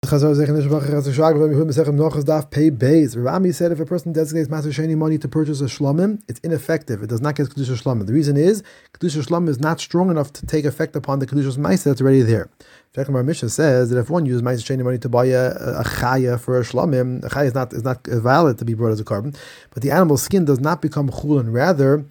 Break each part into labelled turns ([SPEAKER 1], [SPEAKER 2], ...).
[SPEAKER 1] Rami said if a person designates Maser Sheni money to purchase a shlamim, it's ineffective. It does not get Kedusha Shlamim. The reason is Kedusha Shlamim is not strong enough to take effect upon the Kedusha Ma'aser that's already there. Our Mishnah says that if one uses Maser Sheni money to buy a chaya for a shlamim, a chaya is not valid to be brought as a carbon, but the animal's skin does not become chulin. Rather,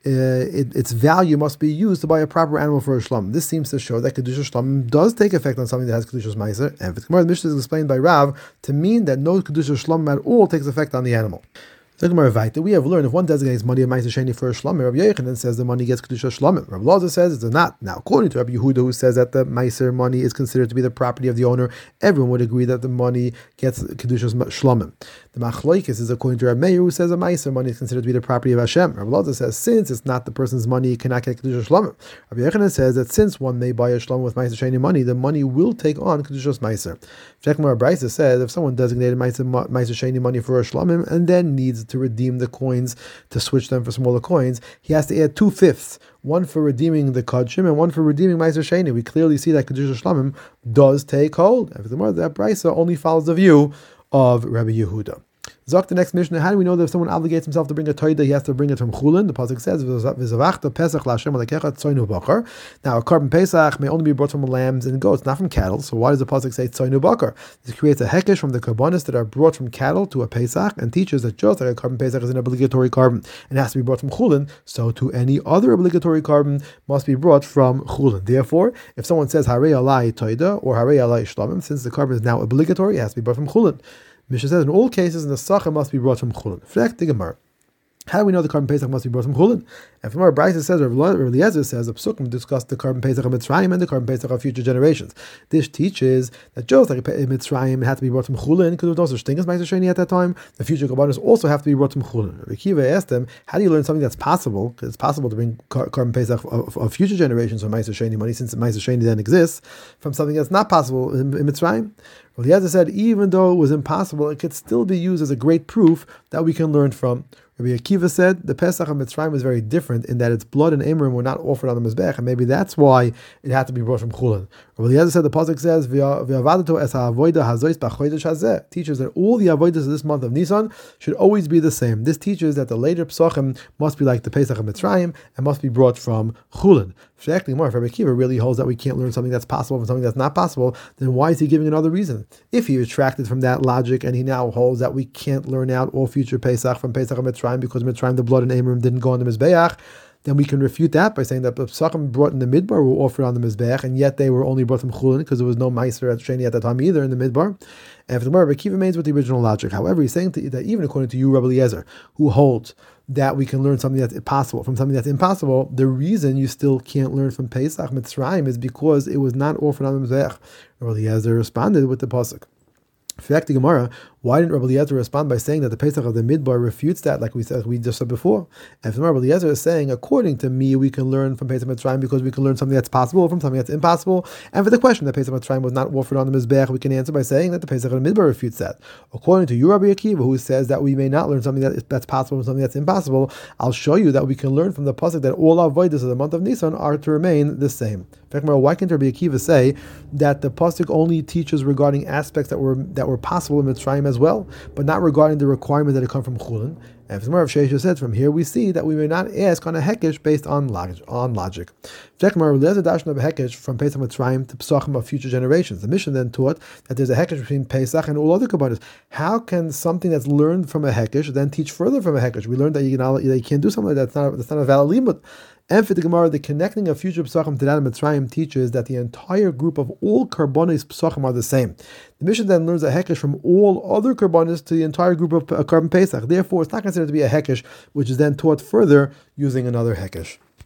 [SPEAKER 1] its value must be used to buy a proper animal for a shlam. This seems to show that Kedusha Shlam does take effect on something that has Kedusha Ma'aser, and the Gemara Mishnah is explained by Rav to mean that no Kedusha Shlam at all takes effect on the animal. We have learned if one designates money of Maser Sheni for a shlamim, Rabbi Yochanan says the money gets Kedusha Shlamim. Rabbi Lazar says it's not. Now, according to Rabbi Yehuda, who says that the Meiser money is considered to be the property of the owner, everyone would agree that the money gets Kedusha Shlamim. The Machlokes is according to Rabbi Meir, who says the Meiser money is considered to be the property of Hashem. Rabbi Lazar says since it's not the person's money, it cannot get Kedusha Shlamim. Rabbi Yochanan says that since one may buy a shlamim with Maser Sheni money, the money will take on Kedusha Meiser. Shekmar Brisa says if someone designated Maser Sheni money for a shlamim and then needs to redeem the coins to switch them for smaller coins, he has to add 2/5, one for redeeming the Kodshim and one for redeeming Maser Sheni. We clearly see that Kedusha Shlamim does take hold. And furthermore, that Brisa only follows the view of Rabbi Yehuda. Zok the next Mishnah. How do we know that if someone obligates himself to bring a toida, he has to bring it from chulin? The pasuk says, "V'zavachta Pesach laHashem alekecha tzoinu bakar." Now, a carbon Pesach may only be brought from lambs and goats, not from cattle. So why does the pasuk say tzoinu bakar? This creates a hekesh from the karbanis that are brought from cattle to a Pesach, and teaches that just like a carbon Pesach is an obligatory carbon and has to be brought from chulin, so to any other obligatory carbon must be brought from chulin. Therefore, if someone says harei alai toida or harei alai shlamim, since the carbon is now obligatory, it has to be brought from chulin. Mishnah says in all cases, the sacha must be brought from chulin. Frek the Gemara. How do we know the carbon Pesach must be brought from chulin? And from our Brisa says, Rav Eliezer says, the Psukim discuss the carbon Pesach of Mitzrayim and the carbon Pesach of future generations. This teaches that just like in Mitzrayim, it had to be brought from chulin because there was no such thing as Maser Sheni at that time. The future Kabbanis also have to be brought from chulin. Rabbi Akiva asked them, how do you learn something that's possible? Because it's possible to bring carbon Pesach of future generations from Maser Sheni money, since Maser Sheni then exists, from something that's not possible in Mitzrayim. Well, Eliezer said, even though it was impossible, it could still be used as a great proof that we can learn from. Rabbi Akiva said the Pesach of Mitzrayim was very different in that its blood and Amrim were not offered on the Mizbech, and maybe that's why it had to be brought from Chulin. Rabbi Eliezer said the pasuk says "V'avadato es ha'avoda hazois b'chodesh hazeh," teaches that all the avodas of this month of Nisan should always be the same. This teaches that the later Pesachim must be like the Pesach of Mitzrayim and must be brought from Chulin. Actually, more if Rabbi Akiva really holds that we can't learn something that's possible from something that's not possible, then why is he giving another reason? If he retracted from that logic and he now holds that we can't learn out all future Pesach from Pesach of Mitzrayim because Mitzrayim the blood and Amrim didn't go on the Mizbeach, then we can refute that by saying that the Pesachim brought in the Midbar were offered on the Mizbeach, and yet they were only brought from Chulin because there was no Meiser at Sheni at that time either in the Midbar. And if the Rabbi Akiva remains with the original logic. However, he's saying that even according to you, Rabbi Eliezer, who holds that we can learn something that's possible from something that's impossible, the reason you still can't learn from Pesach Mitzrayim is because it was not offered on the Mizbeach. Rabbi Eliezer responded with the pasuk. Fact the Gemara, why didn't Rabbi Eliezer respond by saying that the Pesach of the Midbar refutes that, like we just said before? And from Rabbi Eliezer is saying, according to me, we can learn from Pesach Mitzrayim because we can learn something that's possible from something that's impossible. And for the question that Pesach Mitzrayim was not offered on the Mizbech, we can answer by saying that the Pesach of the Midbar refutes that. According to you, Rabbi Akiva, who says that we may not learn something that's possible from something that's impossible, I'll show you that we can learn from the pasuk that all our avodas of the month of Nisan are to remain the same. In fact, why can't Rabbi Akiva say that the pasuk only teaches regarding aspects that were possible in Mitzrayim as well, but not regarding the requirement that it come from Chulin? And more of Sheisha said, from here we see that we may not ask on a hekesh based on logic. There's a dashna of a hekesh from Pesach Mitzrayim to Pesachim of future generations. The Mishnah then taught that there's a hekesh between Pesach and all other kabbanis. How can something that's learned from a hekesh then teach further from a hekesh? We learned that you can't do something like that. That's not a valid limud. And for the Gemara, the connecting of future Pesachim to that of Mitzrayim teaches that the entire group of all karbonis Pesachim are the same. The Mishnah then learns a hekesh from all other karbonis to the entire group of carbon Pesach. Therefore, it's not considered to be a hekesh, which is then taught further using another hekesh.